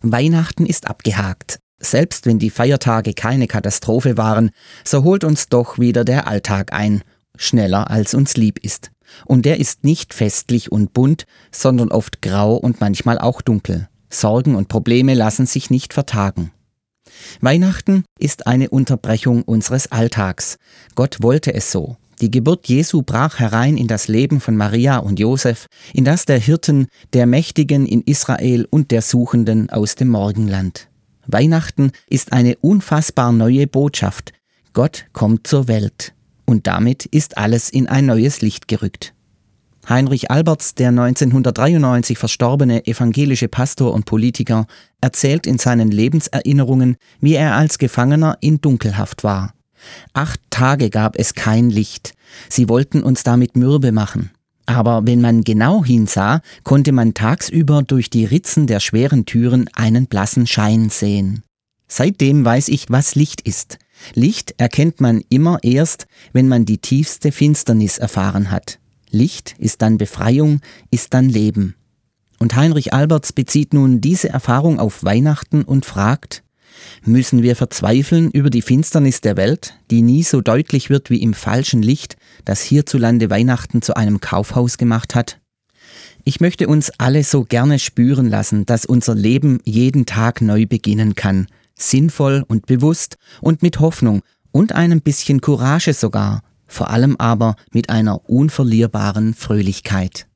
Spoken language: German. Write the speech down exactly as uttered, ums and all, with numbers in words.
Weihnachten ist abgehakt. Selbst wenn die Feiertage keine Katastrophe waren, so holt uns doch wieder der Alltag ein, schneller als uns lieb ist. Und der ist nicht festlich und bunt, sondern oft grau und manchmal auch dunkel. Sorgen und Probleme lassen sich nicht vertagen. Weihnachten ist eine Unterbrechung unseres Alltags. Gott wollte es so. Die Geburt Jesu brach herein in das Leben von Maria und Josef, in das der Hirten, der Mächtigen in Israel und der Suchenden aus dem Morgenland. Weihnachten ist eine unfassbar neue Botschaft. Gott kommt zur Welt. Und damit ist alles in ein neues Licht gerückt. Heinrich Alberts, der neunzehnhundertdreiundneunzig verstorbene evangelische Pastor und Politiker, erzählt in seinen Lebenserinnerungen, wie er als Gefangener in Dunkelhaft war. Acht Tage gab es kein Licht. Sie wollten uns damit mürbe machen. Aber wenn man genau hinsah, konnte man tagsüber durch die Ritzen der schweren Türen einen blassen Schein sehen. Seitdem weiß ich, was Licht ist. Licht erkennt man immer erst, wenn man die tiefste Finsternis erfahren hat. Licht ist dann Befreiung, ist dann Leben. Und Heinrich Alberts bezieht nun diese Erfahrung auf Weihnachten und fragt: Müssen wir verzweifeln über die Finsternis der Welt, die nie so deutlich wird wie im falschen Licht, das hierzulande Weihnachten zu einem Kaufhaus gemacht hat? Ich möchte uns alle so gerne spüren lassen, dass unser Leben jeden Tag neu beginnen kann, sinnvoll und bewusst und mit Hoffnung und einem bisschen Courage sogar, vor allem aber mit einer unverlierbaren Fröhlichkeit.